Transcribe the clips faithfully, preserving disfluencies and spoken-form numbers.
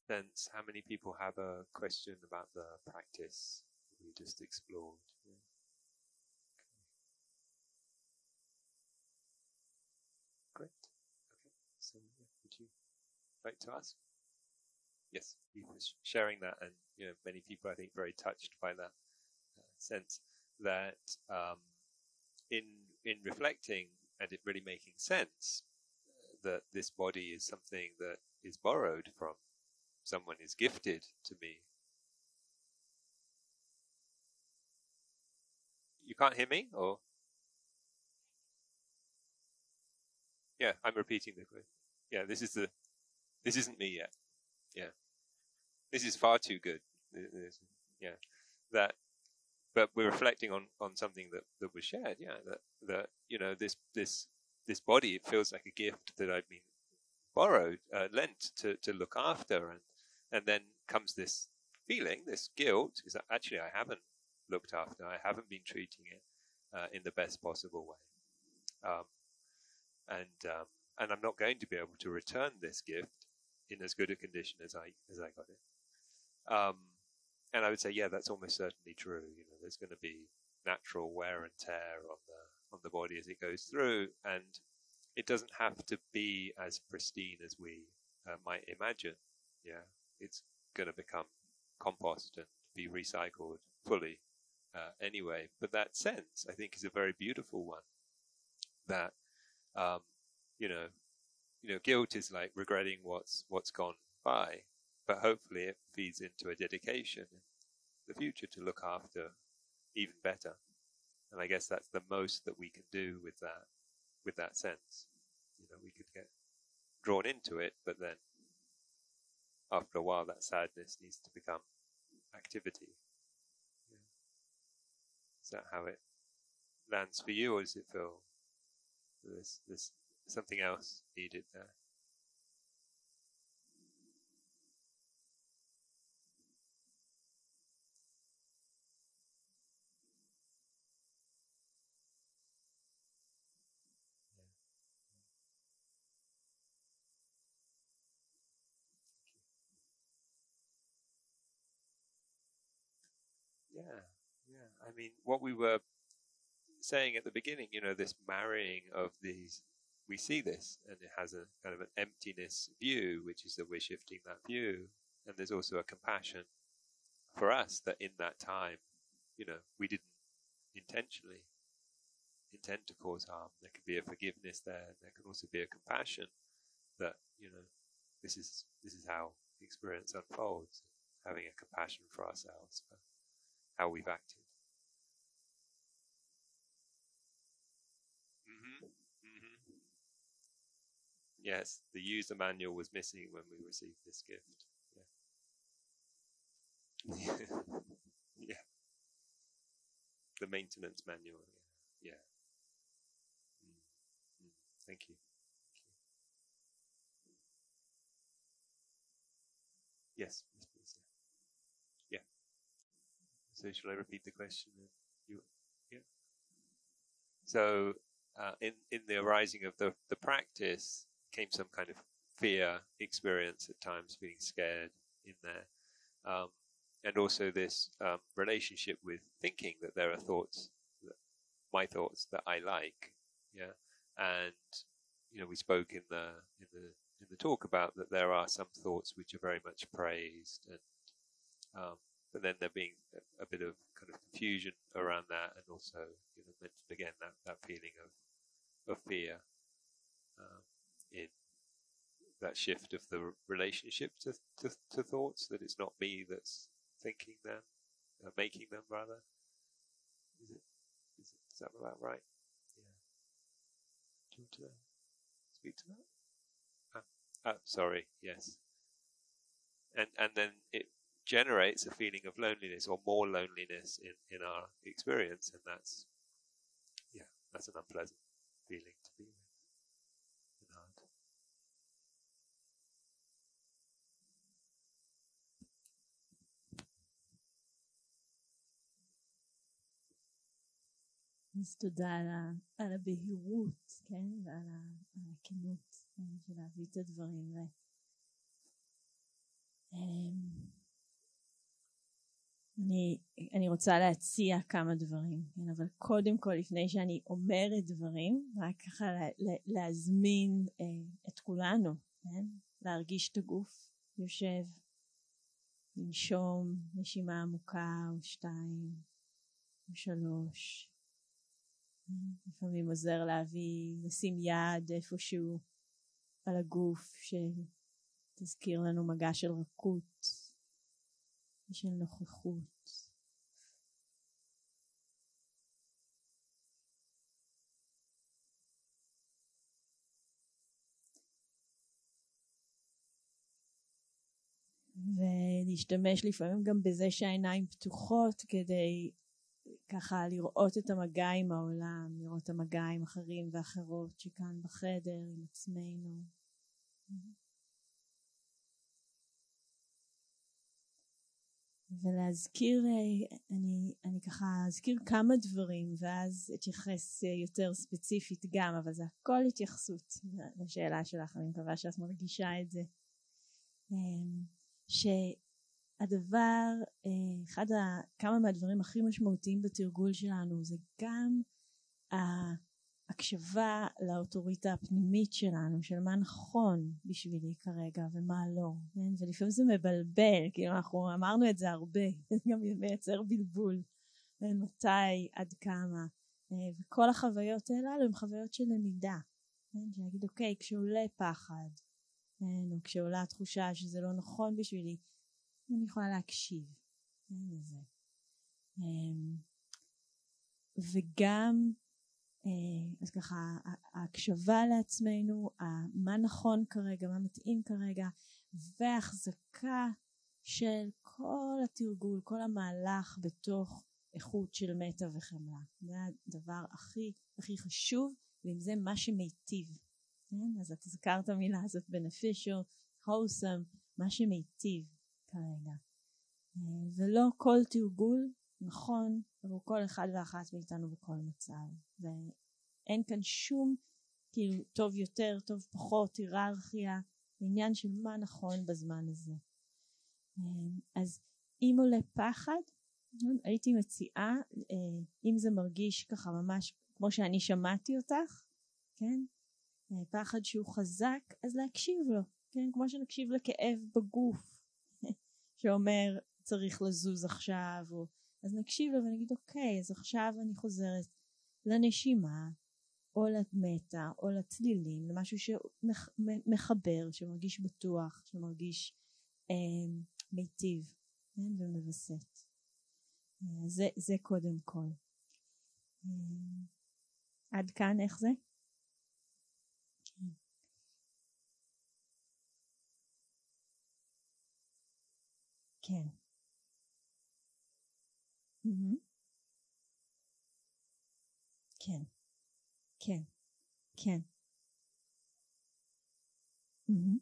sense, how many people have a question about the practice we just explored? Yeah. Great. Okay. So, yeah, would you like to ask? Yes, you were sharing that, and you know, many people I think very touched by that uh, sense that um, in in reflecting and it really making sense uh, that this body is something that is borrowed from someone, is gifted to me. You can't hear me, or yeah, I'm repeating the question. Yeah, this is the this isn't me yet. Yeah, this is far too good. Yeah, that. But we're reflecting on, on something that, that was shared. Yeah, that that you know this this this body, it feels like a gift that I've been borrowed, uh, lent to, to look after, and and then comes this feeling, this guilt, is that actually I haven't looked after, I haven't been treating it uh, in the best possible way, um, and um, and I'm not going to be able to return this gift in as good a condition as I as I got it. Um, and I would say, yeah, that's almost certainly true. You know, there's going to be natural wear and tear on the on the body as it goes through, and it doesn't have to be as pristine as we uh, might imagine. Yeah, it's going to become compost and be recycled fully uh, anyway. But that sense, I think, is a very beautiful one. That um, you know, you know, guilt is like regretting what's what's gone by, but hopefully it feeds into a dedication in the future to look after even better. And I guess that's the most that we can do with that with that sense. You know, we could get drawn into it, but then after a while that sadness needs to become activity. Yeah. Is that how it lands for you, or does it feel there's, there's something else needed there? Yeah, yeah. I mean, what we were saying at the beginning, you know, this marrying of these, we see this, and it has a kind of an emptiness view, which is that we're shifting that view. And there's also a compassion for us that in that time, you know, we didn't intentionally intend to cause harm. There could be a forgiveness there. There can also be a compassion that, you know, this is this is how the experience unfolds. Having a compassion for ourselves, for how we've acted. Mm-hmm. Mm-hmm. Yes, the user manual was missing when we received this gift. Yeah. Yeah. The maintenance manual. Yeah. Yeah. Mm-hmm. Thank you. Yes, yes, please. Yeah. Yeah. So shall I repeat the question? You, yeah. So uh, in in the arising of the the practice came some kind of fear experience at times, being scared in there, um, and also this um, relationship with thinking that there are thoughts, that, my thoughts that I like, yeah, and you know we spoke in the in the in the talk about that there are some thoughts which are very much praised and um, but then there being a, a bit of kind of confusion around that, and also, you know, mentioned again that, that feeling of, of fear um, in that shift of the relationship to, to, to thoughts, that it's not me that's thinking them, uh, making them rather. Is it? Is, it, is that about right? Yeah. Do you want to speak to that? Ah, ah, sorry. Yes. And and then it generates a feeling of loneliness or more loneliness in, in our experience, and that's yeah, that's an unpleasant feeling to be with and hard. אז תודה על, ה, על הבהירות, כן, ועל ה, על הכנות של להביא את הדברים. ו, אני, אני רוצה להציע כמה דברים, כן? אבל קודם כל, לפני שאני אומרת דברים, רק ככה לה, לה, להזמין אה, את כולנו, כן? להרגיש את הגוף, יושב, לנשום, נשימה עמוקה או שתיים או שלוש. לפעמים עוזר להביא, לשים יד איפשהו על הגוף שתזכיר לנו מגע של רכות ושל נוכחות. ולהשתמש לפעמים גם בזה שהעיניים פתוחות כדי ככה לראות את המגע עם העולם, לראות את המגע עם אחרים ואחרות שכאן בחדר עם עצמנו. ולהזכיר, אני, אני ככה אזכיר כמה דברים ואז אתייחס יותר ספציפית גם, אבל זה הכל התייחסות לשאלה שלך, אני מקווה שאת מרגישה את זה. שהדבר, אחד ה, כמה מהדברים הכי משמעותיים בתרגול שלנו זה גם ההקשבה לאוטוריטה הפנימית שלנו, של מה נכון בשבילי כרגע ומה לא, כן? ולפעמים זה מבלבל, כאילו אנחנו אמרנו את זה הרבה, זה גם מייצר בלבול, כן? מתי, עד כמה, וכל החוויות האלה הן חוויות של למידה, כן? שנגיד אוקיי, כשעולה פחד, כן? או כשעולה התחושה שזה לא נכון בשבילי, אני יכולה להקשיב, כן? לזה. וגם אז ככה ההקשבה לעצמנו, מה נכון כרגע, מה מתאים כרגע, והחזקה של כל התרגול, כל המהלך בתוך איכות של מטה וחמלה. זה הדבר הכי הכי חשוב, ועם זה מה שמיטיב. כן? אז את הזכרת המילה הזאת beneficial, wholesome, מה שמיטיב כרגע. ולא כל תרגול נכון עבור כל אחד ואחת מאיתנו בכל מצב, ואין כאן שום כאילו טוב יותר, טוב פחות, היררכיה, עניין של מה נכון בזמן הזה. אז אם עולה פחד, הייתי מציעה, אם זה מרגיש ככה ממש כמו שאני שמעתי אותך, כן, פחד שהוא חזק, אז להקשיב לו, כן, כמו שנקשיב לכאב בגוף שאומר צריך לזוז עכשיו, או אז נקשיב לו ונגיד אוקיי, אז עכשיו אני חוזרת לנשימה או למטה או לצלילים, למשהו שמחבר, שמרגיש בטוח, שמרגיש אה, מיטיב, כן? ומבסט. אה, זה, זה קודם כל. אה, עד כאן איך זה? כן. Mm-hmm. כן, כן, כן. Mm-hmm.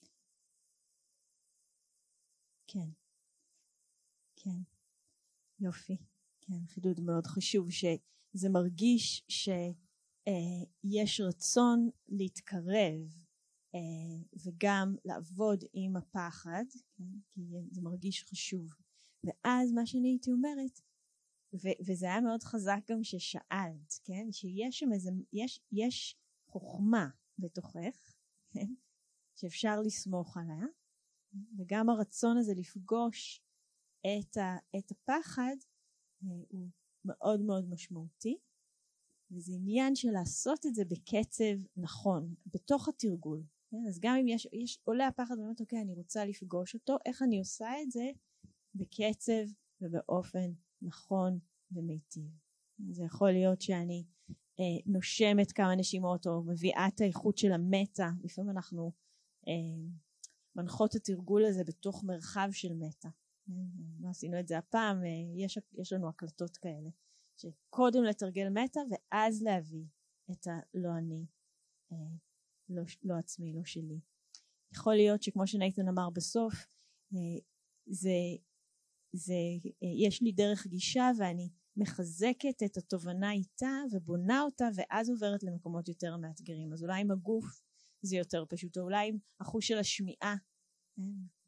כן, כן. יופי. כן, חידוד מאוד חשוב שזה מרגיש שיש אה, רצון להתקרב אה, וגם לעבוד עם הפחד, כן? כי זה מרגיש חשוב. ואז מה שאני הייתי אומרת, ו- וזה היה מאוד חזק גם ששאלת, כן? שיש שם איזה, יש, יש חוכמה בתוכך, כן? שאפשר לסמוך עליה, וגם הרצון הזה לפגוש את, ה- את הפחד הוא מאוד מאוד משמעותי, וזה עניין של לעשות את זה בקצב נכון, בתוך התרגול, כן? אז גם אם יש, יש עולה הפחד ואומרת, אוקיי, אני רוצה לפגוש אותו, איך אני עושה את זה? בקצב ובאופן נכון ומיטיב. זה יכול להיות שאני אה, נושמת כמה נשימות או מביאה את האיכות של המטה. לפעמים אנחנו אה, מנחות את התרגול הזה בתוך מרחב של מטה. לא עשינו את זה הפעם, אה, יש, יש לנו הקלטות כאלה. שקודם לתרגל מטה ואז להביא את הלא אני, אה, לא, לא עצמי, לא שלי. יכול להיות שכמו שנייתן אמר בסוף, אה, זה זה, יש לי דרך גישה ואני מחזקת את התובנה איתה ובונה אותה ואז עוברת למקומות יותר מאתגרים. אז אולי עם הגוף זה יותר פשוט, או אולי עם החוש של השמיעה,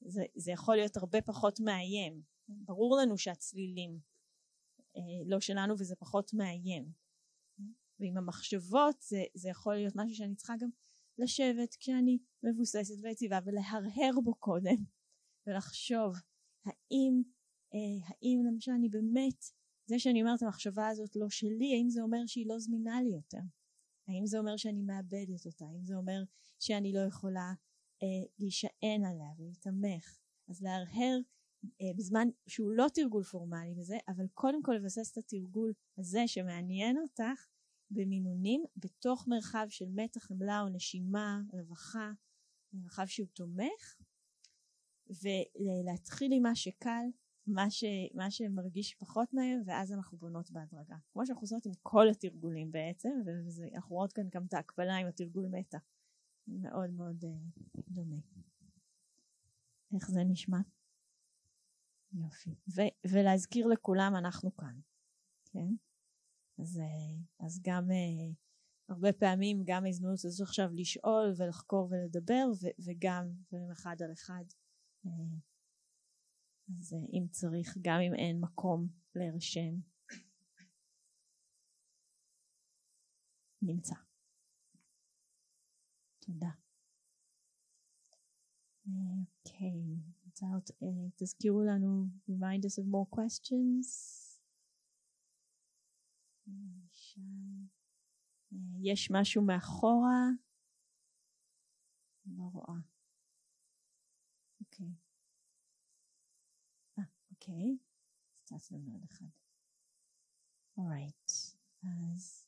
זה, זה יכול להיות הרבה פחות מאיים. ברור לנו שהצלילים לא שלנו וזה פחות מאיים. ועם המחשבות זה, זה יכול להיות משהו שאני צריכה גם לשבת כשאני מבוססת ויציבה ולהרהר בו קודם ולחשוב האם, אה, האם למשל אני באמת, זה שאני אומרת המחשבה הזאת לא שלי, האם זה אומר שהיא לא זמינה לי יותר? האם זה אומר שאני מאבדת אותה? האם זה אומר שאני לא יכולה אה, להישען עליה ולהתמך? אז להרהר אה, בזמן שהוא לא תרגול פורמלי בזה, אבל קודם כל לבסס את התרגול הזה שמעניין אותך במינונים בתוך מרחב של מתח, חמלה או נשימה, רווחה, מרחב שהוא תומך, ולהתחיל עם מה שקל, מה, ש, מה שמרגיש פחות מהר, ואז אנחנו בונות בהדרגה. כמו שאנחנו עושות עם כל התרגולים בעצם, ואנחנו רואות כאן גם את ההקבלה עם התרגול מטה. מאוד מאוד uh, דומה. איך זה נשמע? יופי. ו- ולהזכיר לכולם אנחנו כאן. כן? אז, אז גם uh, הרבה פעמים גם ההזדמנות הזו עכשיו לשאול ולחקור ולדבר, ו- וגם דברים אחד על אחד. Uh, אז uh, אם צריך, גם אם אין מקום להירשם, נמצא. תודה. אוקיי, תזכירו לנו, remind us of more questions. יש משהו מאחורה? לא רואה. אוקיי. אה, אוקיי. סטאצ לנו עוד אחד. alright. אז...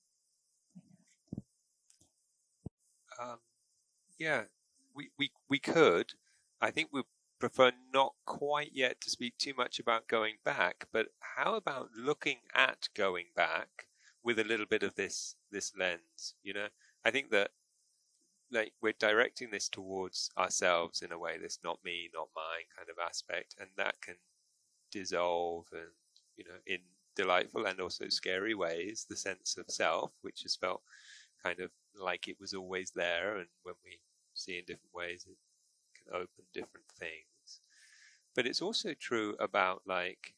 Um, yeah, we, we, we could. I think we prefer not quite yet to speak too much about going back, but how about looking at going back with a little bit of this, this lens, you know? I think that like we're directing this towards ourselves in a way, this not me, not mine kind of aspect, and that can dissolve and, you know, in delightful and also scary ways, the sense of self, which has felt kind of like it was always there, and when we see in different ways it can open different things. But it's also true about like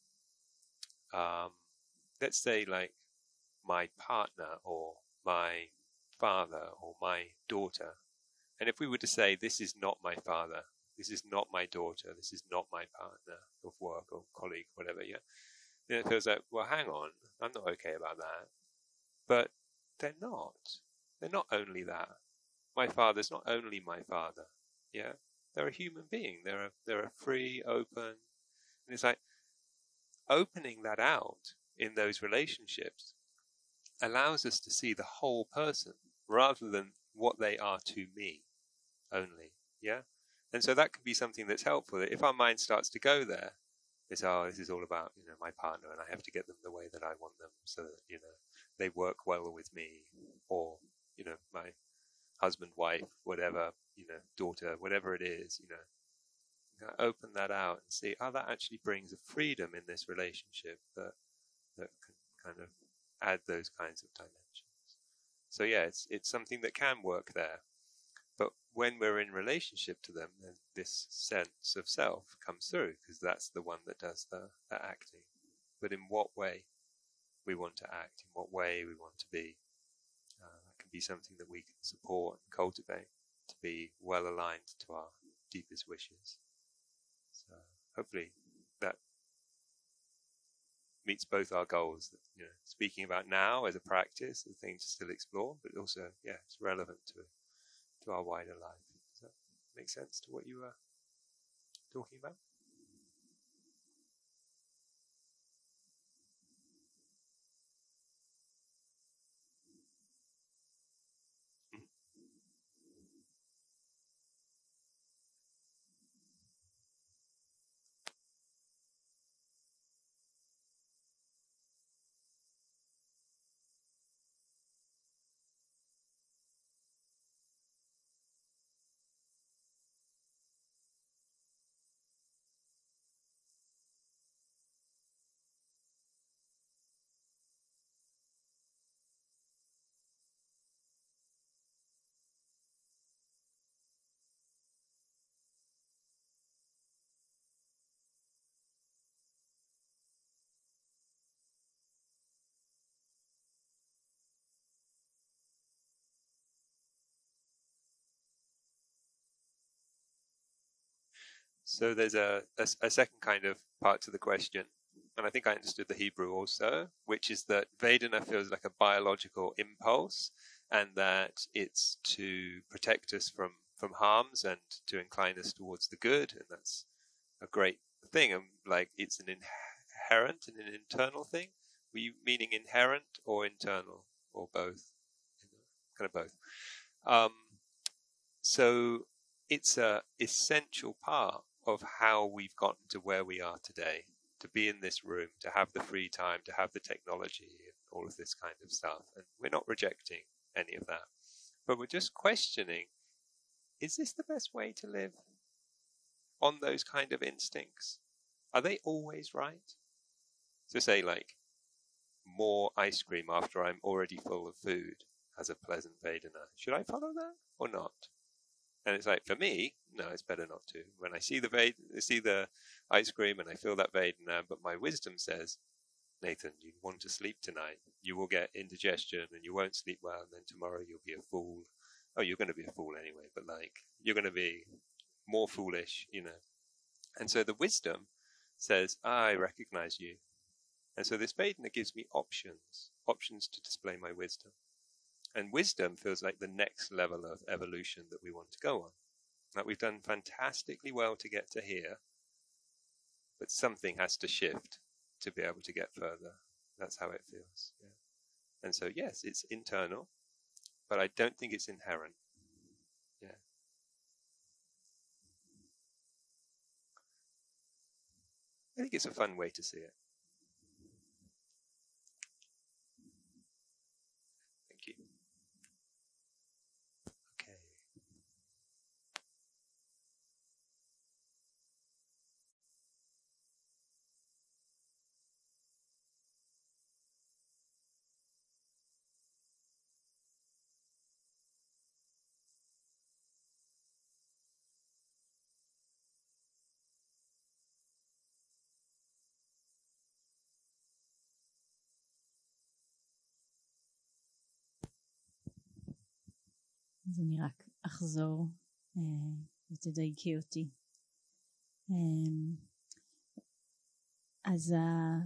um let's say like my partner or my father or my daughter, and if we were to say this is not my father, this is not my daughter, this is not my partner of work or colleague, whatever, yeah, then it feels like, well, hang on, I'm not okay about that. But they're not. They're not only that. My father's not only my father. Yeah, they're a human being. They're a, they're a free, open, and it's like opening that out in those relationships allows us to see the whole person rather than what they are to me only. Yeah, and so that can be something that's helpful. If our mind starts to go there, it's oh, this is all about, you know, my partner, and I have to get them the way that I want them, so that, you know, they work well with me, or, you know, my husband, wife, whatever, you know, daughter, whatever it is, you know, open that out and see, oh, that actually brings a freedom in this relationship that that can kind of add those kinds of dimensions. So yeah, it's it's something that can work there, but when we're in relationship to them, then this sense of self comes through, because that's the one that does the, the acting. But in what way we want to act, in what way we want to be, uh, that can be something that we can support and cultivate to be well aligned to our deepest wishes. So hopefully that meets both our goals. That, you know, speaking about now as a practice, a thing to still explore, but also, yeah, it's relevant to to our wider life. Does that make sense to what you were talking about? So there's a, a, a second kind of part to the question, and I think I understood the Hebrew also, which is that Vedana feels like a biological impulse, and that it's to protect us from, from harms and to incline us towards the good, and that's a great thing. And like it's an inherent and an internal thing. Were you meaning inherent or internal or both? Kind of both. Um, so it's a essential part of how we've gotten to where we are today, to be in this room, to have the free time, to have the technology, and all of this kind of stuff. And we're not rejecting any of that, but we're just questioning, is this the best way to live on those kind of instincts? Are they always right? To say like, more ice cream after I'm already full of food has a pleasant Vedana. Should I follow that or not? And it's like, for me, no, it's better not to. When I see the Ved- see the ice cream and I feel that Vedana, but my wisdom says, Nathan, you want to sleep tonight. You will get indigestion and you won't sleep well, and then tomorrow you'll be a fool. Oh, you're going to be a fool anyway, but like, you're going to be more foolish, you know. And so the wisdom says, I recognize you. And so this Vedana gives me options, options to display my wisdom. And wisdom feels like the next level of evolution that we want to go on. Like we've done fantastically well to get to here, but something has to shift to be able to get further. That's how it feels. Yeah. And so, yes, it's internal, but I don't think it's inherent. Yeah. I think it's a fun way to see it. Thank you. Okay. אז אני רק אחזור ותדייקי אותי. אז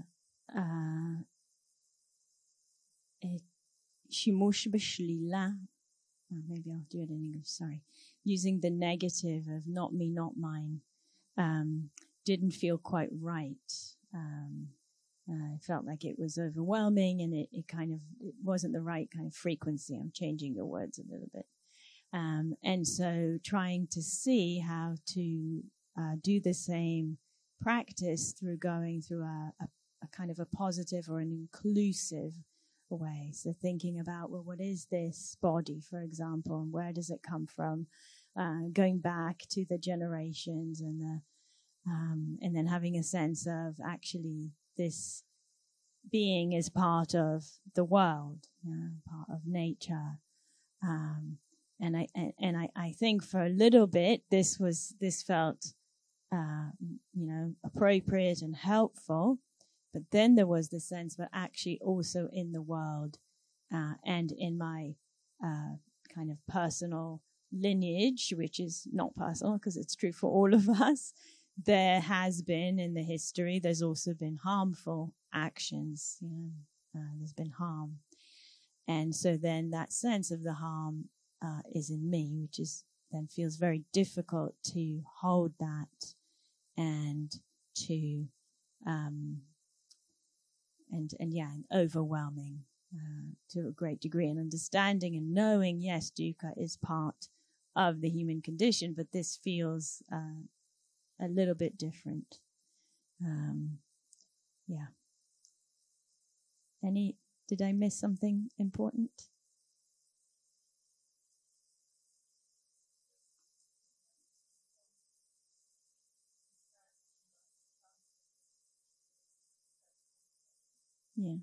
שימוש בשלילה, maybe I'll do it in English, sorry, using the negative of not me, not mine, um, didn't feel quite right. Um, uh, I felt like it was overwhelming, and it, it kind of, it wasn't the right kind of frequency. I'm changing your words a little bit. Um, and so trying to see how to uh, do the same practice through going through a, a, a kind of a positive or an inclusive way. So thinking about, well, what is this body, for example, and where does it come from? Uh, going back to the generations and the, um, and then having a sense of actually this being is part of the world, you know, part of nature. Um, and I, and, and I, I think for a little bit, this was, this felt, uh, you know, appropriate and helpful. But then there was the sense that actually also in the world, uh, and in my, uh, kind of personal lineage, which is not personal because it's true for all of us, there has been in the history, there's also been harmful actions, you know, uh, there's been harm. And so then that sense of the harm uh, is in me, which is then feels very difficult to hold that and to, um, and, and yeah, and overwhelming uh, to a great degree, and understanding and knowing, yes, dukkha is part of the human condition, but this feels uh, a little bit different. Um, yeah. Any, did I miss something important? Yeah.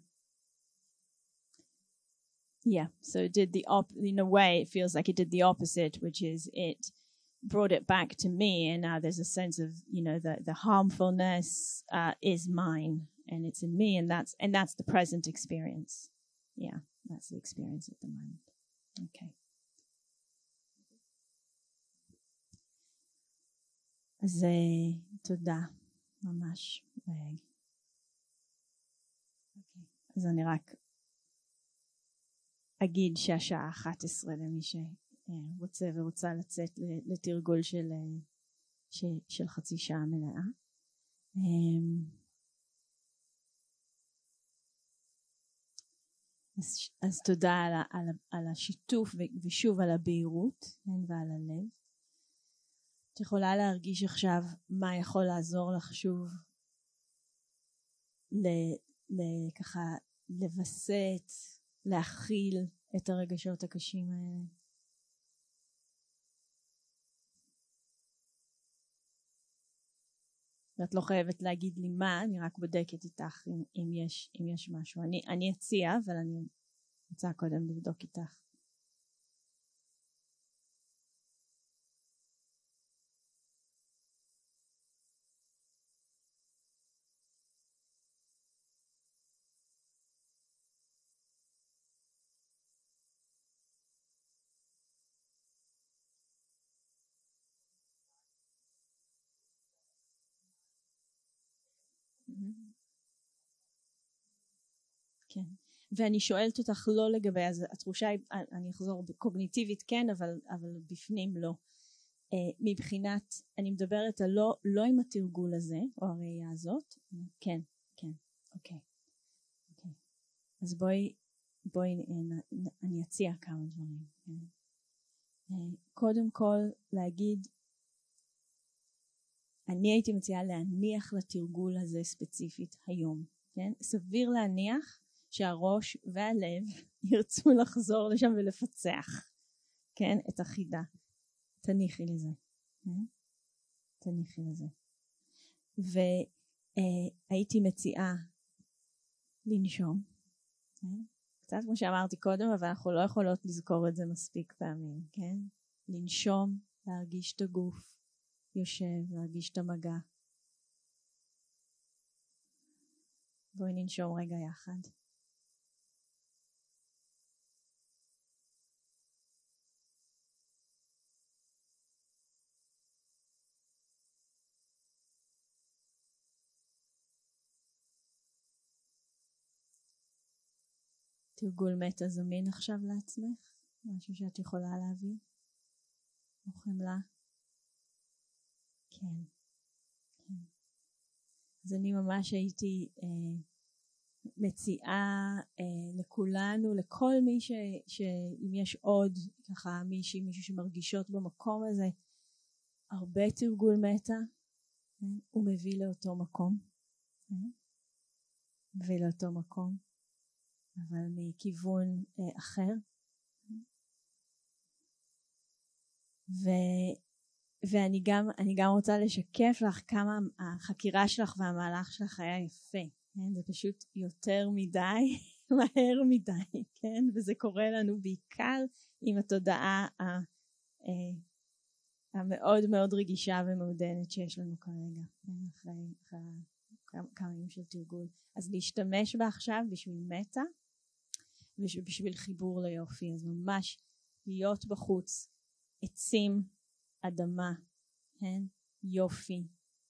Yeah. So it did the op, in a way, it feels like it did the opposite, which is it brought it back to me. And now there's a sense of, you know, the, the harmfulness, uh, is mine and it's in me. And that's, and that's the present experience. Yeah. That's the experience at the moment. Okay. אז uh, תודה, ממש. Okay. אז אני רק אגיד שהשעה אחת עשרה למי שרוצה ורוצה לצאת לתרגול של, של, של חצי שעה מלאה. אז, אז תודה על, על, על השיתוף ושוב על הבהירות ועל הלב. את יכולה להרגיש עכשיו מה יכול לעזור לך שוב ל, ל, ככה לבסט, להכיל את הרגשות הקשים האלה. ואת לא חייבת להגיד לי מה, אני רק בודקת איתך אם, אם, יש, אם יש משהו. אני, אני אציע, אבל אני רוצה קודם לבדוק איתך. כן. ואני שואלת אותך לא לגבי, אז התחושה היא, אני אחזור קוגניטיבית כן, אבל, אבל בפנים לא. Uh, מבחינת, אני מדברת על לא, לא עם התרגול הזה, או הראייה הזאת. כן, כן, אוקיי. אוקיי. אז בואי, בואי, נ, אני אציע כמה דברים. כן. Uh, קודם כל להגיד, אני הייתי מציעה להניח לתרגול הזה ספציפית היום. כן? סביר להניח שהראש והלב ירצו לחזור לשם ולפצח, כן? את החידה. תניחי לזה. כן? תניחי לזה. והייתי מציעה לנשום. כן? קצת כמו שאמרתי קודם, אבל אנחנו לא יכולות לזכור את זה מספיק פעמים. כן? לנשום, להרגיש את הגוף. יושב, להרגיש את המגע. בואי ננשום רגע יחד. תרגול מטה זמין עכשיו לעצמך, משהו שאת יכולה להביא, או חמלה. כן, כן. אז אני ממש הייתי אה, מציעה אה, לכולנו, לכל מי ש, שאם יש עוד ככה מישהי, מישהו שמרגישות במקום הזה, הרבה תרגול מטה, אה, הוא מביא לאותו מקום, אה, מביא לאותו מקום, אבל מכיוון אה, אחר. ו... ואני גם, אני גם רוצה לשקף לך כמה החקירה שלך והמהלך שלך היה יפה, כן? זה פשוט יותר מדי, מהר מדי, כן? וזה קורה לנו בעיקר עם התודעה המאוד מאוד רגישה ומעודנת שיש לנו כרגע, כן? אחרי, אחרי כמה ימים של תרגול. אז להשתמש בה עכשיו בשביל מטה, ובשביל חיבור ליופי, אז ממש להיות בחוץ, עצים, אדמה, כן? יופי,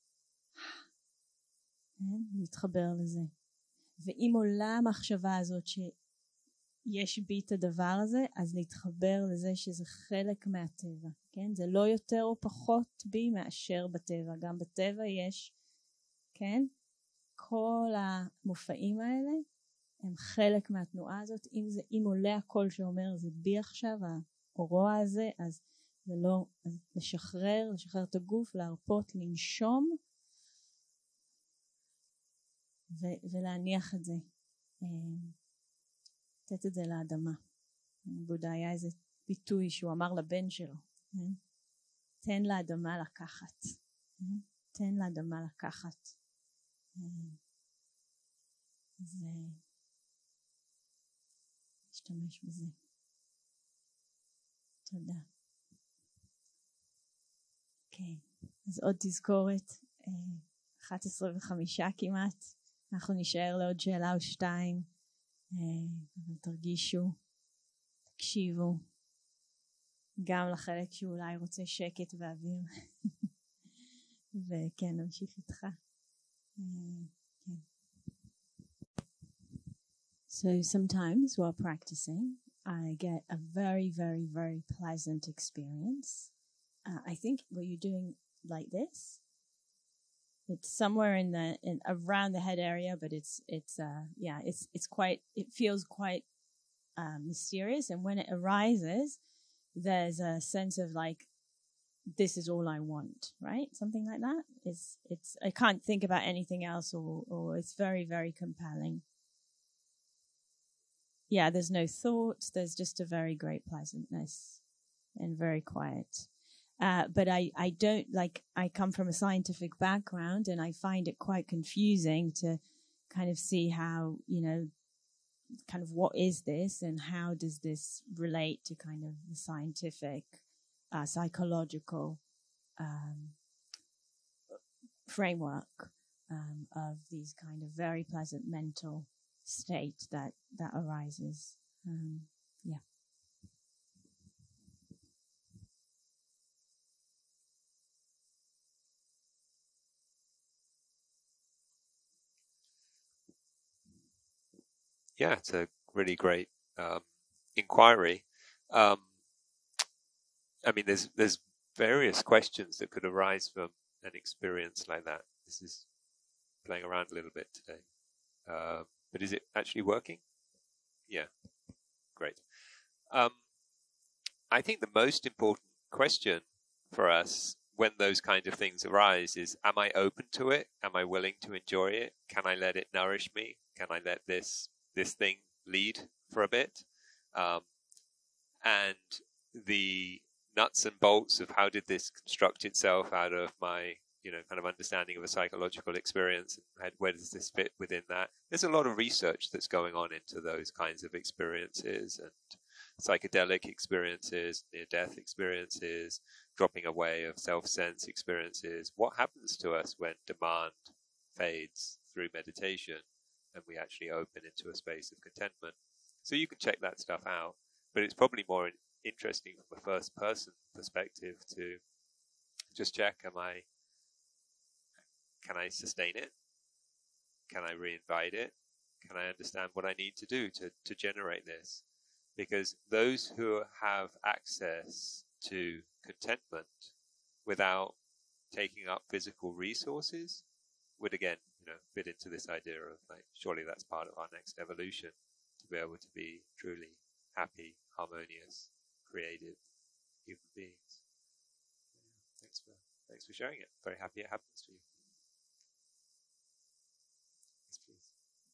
כן? להתחבר לזה. ואם עולה המחשבה הזאת שיש בי את הדבר הזה, אז להתחבר לזה שזה חלק מהטבע, כן? זה לא יותר או פחות בי מאשר בטבע. גם בטבע יש, כן? כל המופעים האלה הם חלק מהתנועה הזאת. אם זה, אם עולה הקול שאומר זה בי עכשיו, הרוע הזה, אז זה לא, אז לשחרר, לשחרר את הגוף, להרפות, לנשום ו- ולהניח את זה, לתת את זה לאדמה. בודה היה איזה ביטוי שהוא אמר לבן שלו, תן לאדמה לקחת, תן לאדמה לקחת. אז נשתמש בזה. תודה. אוקיי, okay. אז עוד תזכורת, אחת עשרה וחמישה כמעט, אנחנו נשאר לעוד שאלה או שתיים, אבל תרגישו, תקשיבו, גם לחלק שאולי רוצה שקט ואוויר, וכן, נמשיך איתך. כן. So sometimes while practicing, I get a very, very, very pleasant experience. Uh, I think what you're doing like this, it's somewhere in the in around the head area, but it's it's uh yeah it's it's quite it feels quite uh, mysterious, and when it arises, there's a sense of like, this is all I want, right? Something like that. It's it's I can't think about anything else, or or it's very, very compelling. Yeah, there's no thoughts. There's just a very great pleasantness and very quiet. Uh, but I, I don't like, I come from a scientific background, and I find it quite confusing to kind of see how, you know, kind of what is this and how does this relate to kind of the scientific, uh, psychological um, framework um, of these kind of very pleasant mental state that that arises. Um, yeah. Yeah, it's a really great um, inquiry. Um, I mean, there's there's various questions that could arise from an experience like that. This is playing around a little bit today. Uh, but is it actually working? Yeah, great. Um, I think the most important question for us when those kind of things arise is, am I open to it? Am I willing to enjoy it? Can I let it nourish me? Can I let this this thing lead for a bit? Um, and the nuts and bolts of how did this construct itself out of my, you know, kind of understanding of a psychological experience, and where does this fit within that? There's a lot of research that's going on into those kinds of experiences, and psychedelic experiences, near-death experiences, dropping away of self-sense experiences. What happens to us when demand fades through meditation and we actually open into a space of contentment? So you can check that stuff out, but it's probably more interesting from a first-person perspective to just check, am I, can I sustain it? Can I reinvite it? Can I understand what I need to do to, to generate this? Because those who have access to contentment without taking up physical resources would, again, you know, fit into this idea of like, surely that's part of our next evolution, to be able to be truly happy, harmonious, creative human beings. Thanks for thanks for sharing it. Very happy it happens to you. Yes, please.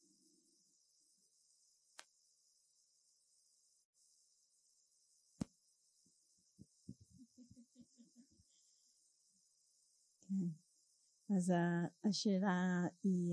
אז השאלה היא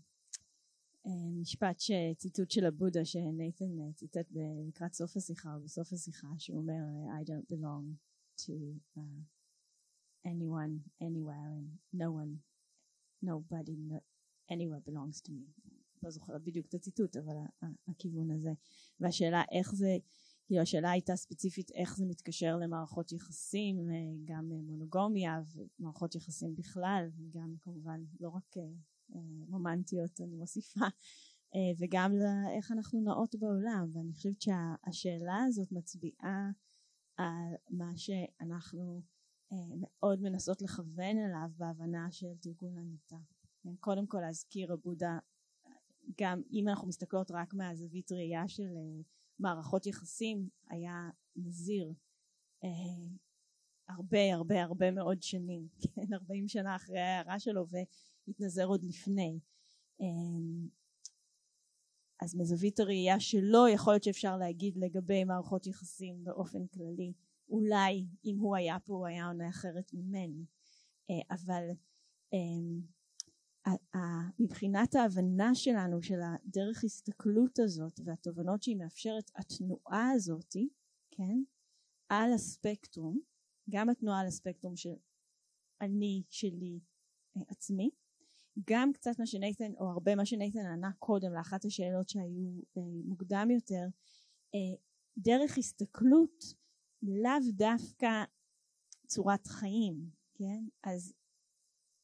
משפט שציטוט של הבודה שנייתן ציטט לקראת סוף השיחה או בסוף השיחה, שהוא אומר I don't belong to uh, anyone anywhere, and no one nobody no, anywhere belongs to me. לא זוכרת בדיוק את הציטוט, אבל הכיוון הזה. והשאלה איך זה, כאילו השאלה הייתה ספציפית איך זה מתקשר למערכות יחסים, גם מונוגמיה ומערכות יחסים בכלל, וגם כמובן לא רק רומנטיות, אני מוסיפה, וגם איך אנחנו נעות בעולם. ואני חושבת שהשאלה הזאת מצביעה על מה שאנחנו מאוד מנסות לכוון אליו בהבנה של תרגול הניטה. קודם כל להזכיר הבודה, גם אם אנחנו מסתכלות רק מהזווית ראייה של מערכות יחסים, היה נזיר אה, הרבה הרבה הרבה מאוד שנים, כן, ארבעים שנה אחרי ההערה שלו, והתנזר עוד לפני. אה, אז מזווית הראייה שלו יכול להיות שאפשר להגיד לגבי מערכות יחסים באופן כללי, אולי אם הוא היה פה הוא היה עונה אחרת ממני, אה, אבל אה, מבחינת ההבנה שלנו של הדרך הסתכלות הזאת והתובנות שהיא מאפשרת, התנועה הזאת, כן, על הספקטרום, גם התנועה על הספקטרום של אני, שלי, עצמי, גם קצת מה שנייתן, או הרבה מה שנייתן ענה קודם לאחת השאלות שהיו מוקדם יותר, דרך הסתכלות לאו דווקא צורת חיים, כן, אז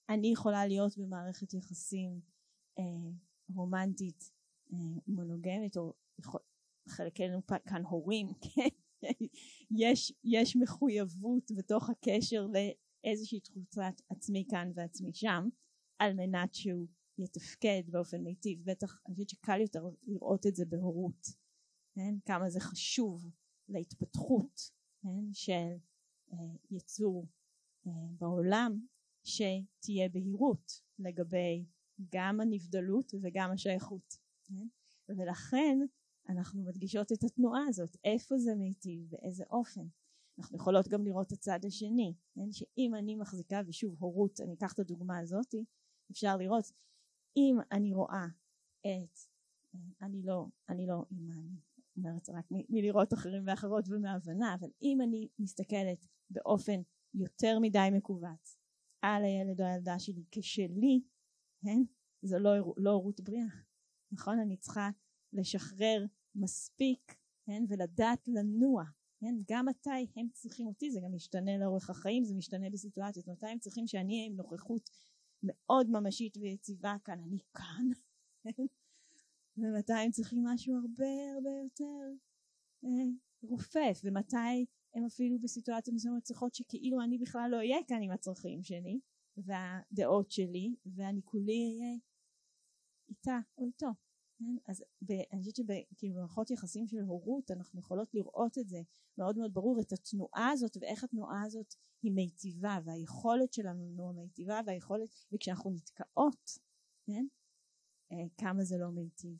אני יכולה להיות במערכת יחסים אה, רומנטית אה, מונוגמית, או יכול, חלקנו כאן הורים, כן? יש, יש מחויבות בתוך הקשר לאיזושהי תחושת עצמי כאן ועצמי שם, על מנת שהוא יתפקד באופן מיטיב. בטח אני חושבת שקל יותר לראות את זה בהורות, כן? כמה זה חשוב להתפתחות, כן? של אה, יצור אה, בעולם, שתהיה בהירות לגבי גם הנבדלות וגם השייכות, כן? ולכן אנחנו מדגישות את התנועה הזאת, איפה זה מיטיב, באיזה אופן. אנחנו יכולות גם לראות את הצד השני, כן? שאם אני מחזיקה, ושוב הורות, אני אקח את הדוגמה הזאת, אפשר לראות, אם אני רואה את, אני לא, אני לא אימא, אני אומרת רק מ- מלראות אחרים ואחרות ומהבנה, אבל אם אני מסתכלת באופן יותר מדי מקובץ על הילד או הילדה שלי כשלי, כן? זו לא, לא הורות בריאה, נכון? אני צריכה לשחרר מספיק, כן? ולדעת לנוע, כן? גם מתי הם צריכים אותי, זה גם משתנה לאורך החיים, זה משתנה בסיטואציות, מתי הם צריכים שאני אהיה עם נוכחות מאוד ממשית ויציבה כאן, אני כאן, ומתי הם צריכים משהו הרבה הרבה יותר אה, רופף, ומתי הם אפילו בסיטואציות מסוימות צריכות שכאילו אני בכלל לא אהיה כאן עם הצרכים שלי והדעות שלי, ואני כולי אהיה איתה או איתו. אז אני חושבת שבמערכות יחסים של הורות אנחנו יכולות לראות את זה מאוד מאוד ברור, את התנועה הזאת ואיך התנועה הזאת היא מיטיבה, והיכולת שלנו לנוע מיטיבה, והיכולת, וכשאנחנו נתקעות, כן? כמה זה לא מיטיב.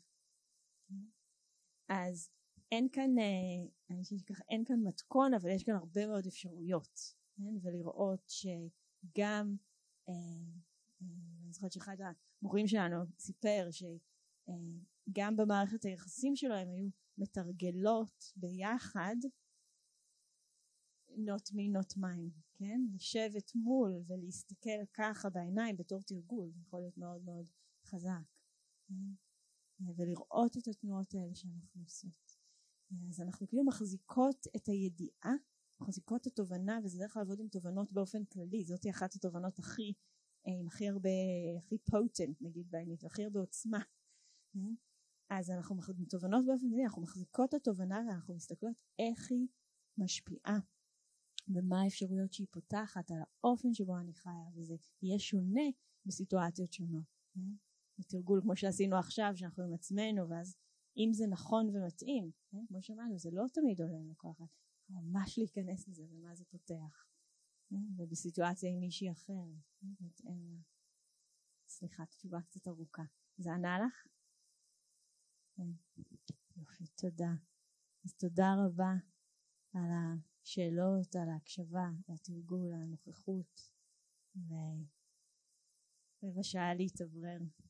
אז אין כאן, אני חושבת שככה, אין כאן מתכון, אבל יש כאן הרבה מאוד אפשרויות, כן? ולראות שגם, אני זוכרת שאחד המורים שלנו סיפר שגם במערכת היחסים שלו הם היו מתרגלות ביחד not me not mine, כן? לשבת מול ולהסתכל ככה בעיניים בתור תרגול, יכול להיות מאוד מאוד חזק, כן? ולראות את התנועות האלה שאנחנו עושות. אז אנחנו כאילו מחזיקות את הידיעה, מחזיקות את התובנה, וזה דרך לעבוד עם תובנות באופן כללי, זאת היא אחת התובנות הכי, עם הכי הרבה, הכי potent נגיד בעינית, הכי הרבה עוצמה. אז אנחנו מחזיקות תובנות באופן כללי, אנחנו מחזיקות את התובנה ואנחנו מסתכלות איך היא משפיעה, ומה האפשרויות שהיא פותחת על האופן שבו אני חיה, וזה יהיה שונה בסיטואציות שונות. בתרגול כמו שעשינו עכשיו, שאנחנו עם עצמנו, ואז אם זה נכון ומתאים, כמו שאמרנו, זה לא תמיד עולה לקחת, ממש להיכנס לזה ומה זה פותח, ובסיטואציה עם מישהי אחרת. סליחה, תשובה קצת ארוכה. זה ענה לך? יופי, תודה. אז תודה רבה על השאלות, על ההקשבה, על התרגול, על הנוכחות, ובשעה להתאוורר.